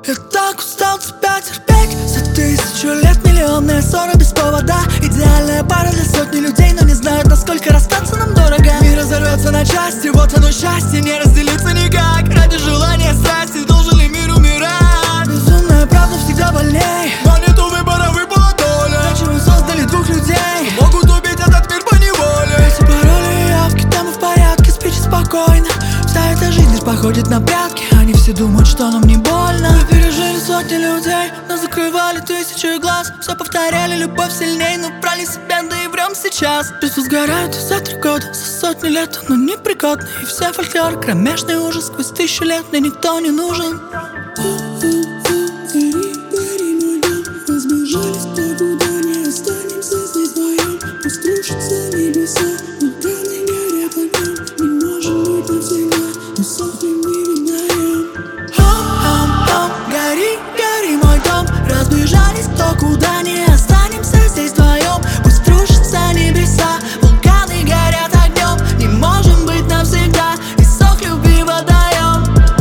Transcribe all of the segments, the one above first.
Я так устал тебя терпеть. За 1000 лет миллионная ссора без повода. Идеальная пара для сотни людей, но не знают, насколько расстаться нам дорого. Мир разорвется на части, вот оно счастье, не разделиться никак. Ради желания страсти должен ли мир умирать? Безумная правда всегда больней, но нету выбора, выпала доля. Зачем создали двух людей, могут убить этот мир поневоле. Эти пароли и явки, там и в порядке, спите спокойно. Вся эта жизнь лишь походит на прятки. Они все думают, что нам не больно. Мы пережили сотни людей, но закрывали 1000 глаз. Все повторяли, любовь сильней, но брали себя, да и врем сейчас. Чувства сгорают за 3 года, за сотни лет, но непригодны. И все фольклор, кромешный ужас, сквозь 1000 лет мне никто не нужен. Гори, гори, мой дом, разбежались, никуда не останемся здесь вдвоем. Пусть рушатся небеса, вулканы горят огнем. Не можем быть навсегда, мы сохнем, не выдаем. Гори, гори, мой дом, разбежались, кто куда не останемся здесь вдвоем. Пусть рушатся небеса, вулканы горят огнем. Не можем быть навсегда, и сок любви водоем.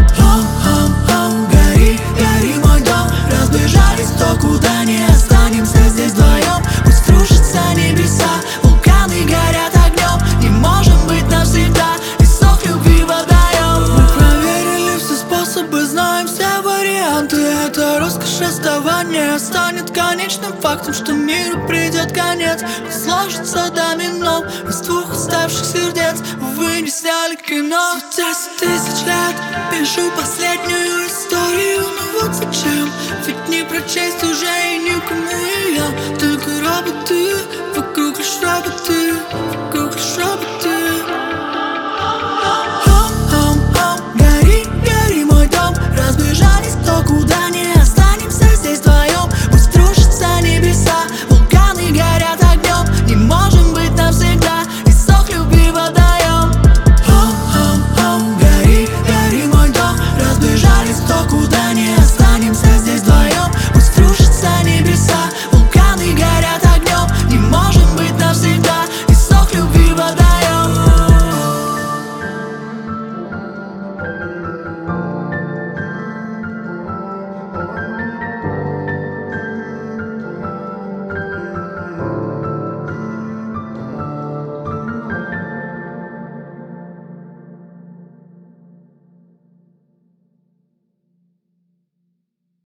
Гори, гори, мой дом, разбежались, кто куда не останемся здесь вдвоем. Пусть рушатся небеса, вулканы горят огнем. Не можем быть навсегда, и сок любви водоем. Мы проверили все способы, знаем все варианты. Это роскошь расставания станет конечным фактом, что миру придет конец. И сложится домино из 2 уставших сердец. Вы не сняли кино. За 10 000 лет пишу последнюю историю. Но вот зачем? Ведь не прочесть уже и никому.